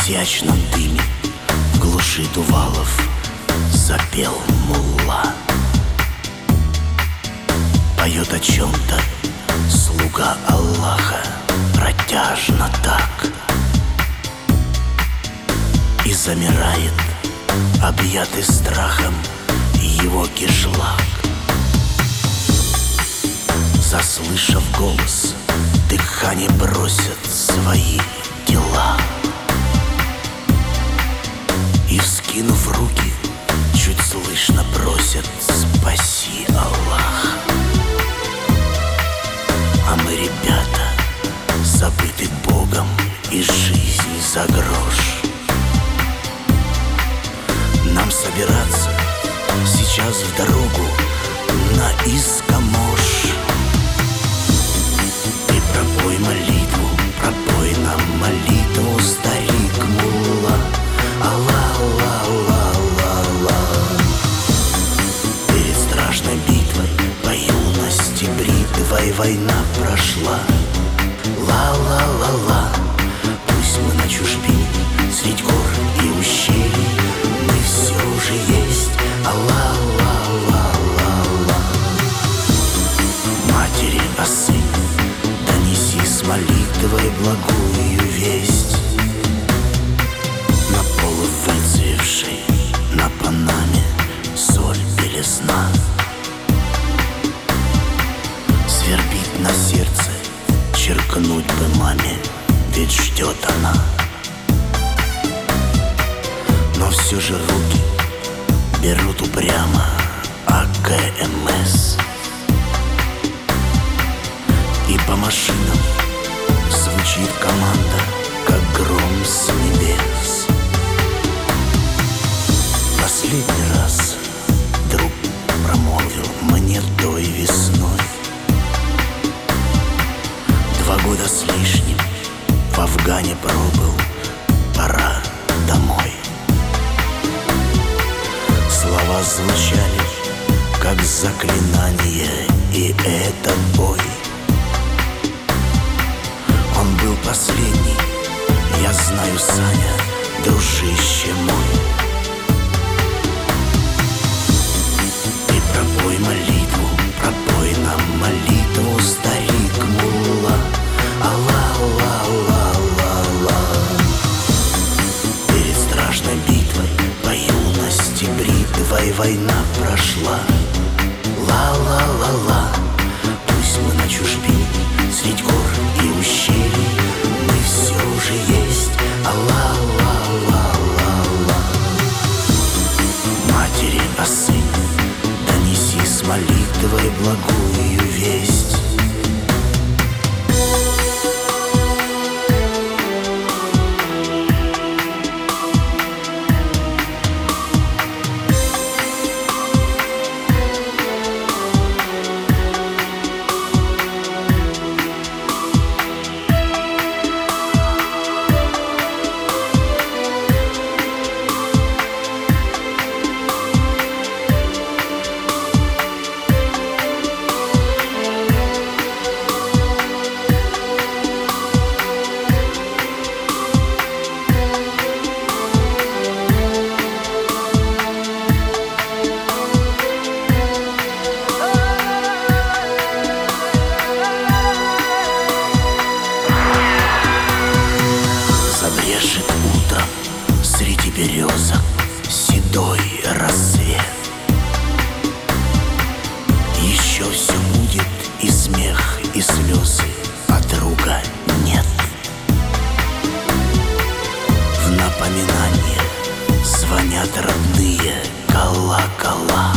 кисячном дыме, в глуши дувалов запел мулла. Поет о чем-то слуга Аллаха протяжно так, и замирает, объятый страхом, его кишлак. Заслышав голос, дыхание бросят свои дела, и, вскинув руки, чуть слышно просят: спаси, Аллах. А мы, ребята, забыты Богом и жизнь за грош. Нам собираться сейчас в дорогу на Искамош. Ты пропой молитву, пропой нам молитву, старик мулла. Аллах, Аллах, Аллах, Аллах, Аллах. Перед страшной битвой по юности бритвой война прошла. Ла-ла-ла-ла. Пусть мы на чужбине, средь гор и ущелий, мы все же есть. Аллах, Аллах, Аллах, Аллах. Матери, а сын, донеси с молитвой благую весть. На полу выцвевшей, на Панаме соль белесна. Свербит на сердце, черкнуть бы маме, ведь ждет она. Но все же руки берут упрямо АКМС, и по машинам звучит команда, как гром с небес. Последний раз друг промолвил мне той весной. 2 года с лишним в Афгане пробыл, пора домой. Слова звучали, как заклинание, и это бой. Он был последний, я знаю, Саня, дружище мой. Ты пропой молитву, пропой нам молитву, старик мулла. Аллах, Аллах, Аллах, Аллах, Аллах. Перед страшной битвой по юности бритвой война прошла. Ла-ла-ла-ла. Пусть мы на чужбине, средь гор и ущелий, мы все же есть. Аллах, Аллах, Аллах, Аллах, Аллах. Матери, а сын, донеси с молитвой благую весть. Забрежет утром среди березок седой рассвет. Еще все будет, и смех, и слезы, а друга нет. В напоминание звонят родные колокола,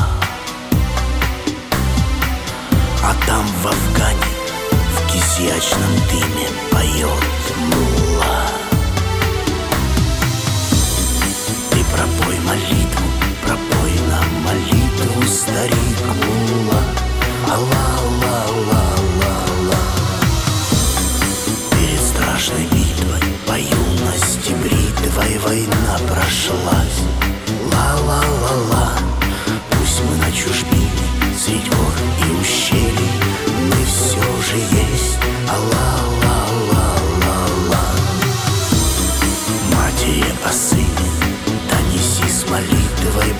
а там в Афгане в кисячном дыме поет мулла. Ты пропой молитву, пропой нам молитву, старик мулла. Аллах, Аллах, Аллах, Аллах, Аллах. Перед страшной битвой по юности бритвой война прошлась. Ла-ла-ла-ла. Пусть мы на чужбине, средь гор и ущелий, мы все же есть. Аллах, Аллах, Аллах, Аллах, Аллах.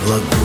благую.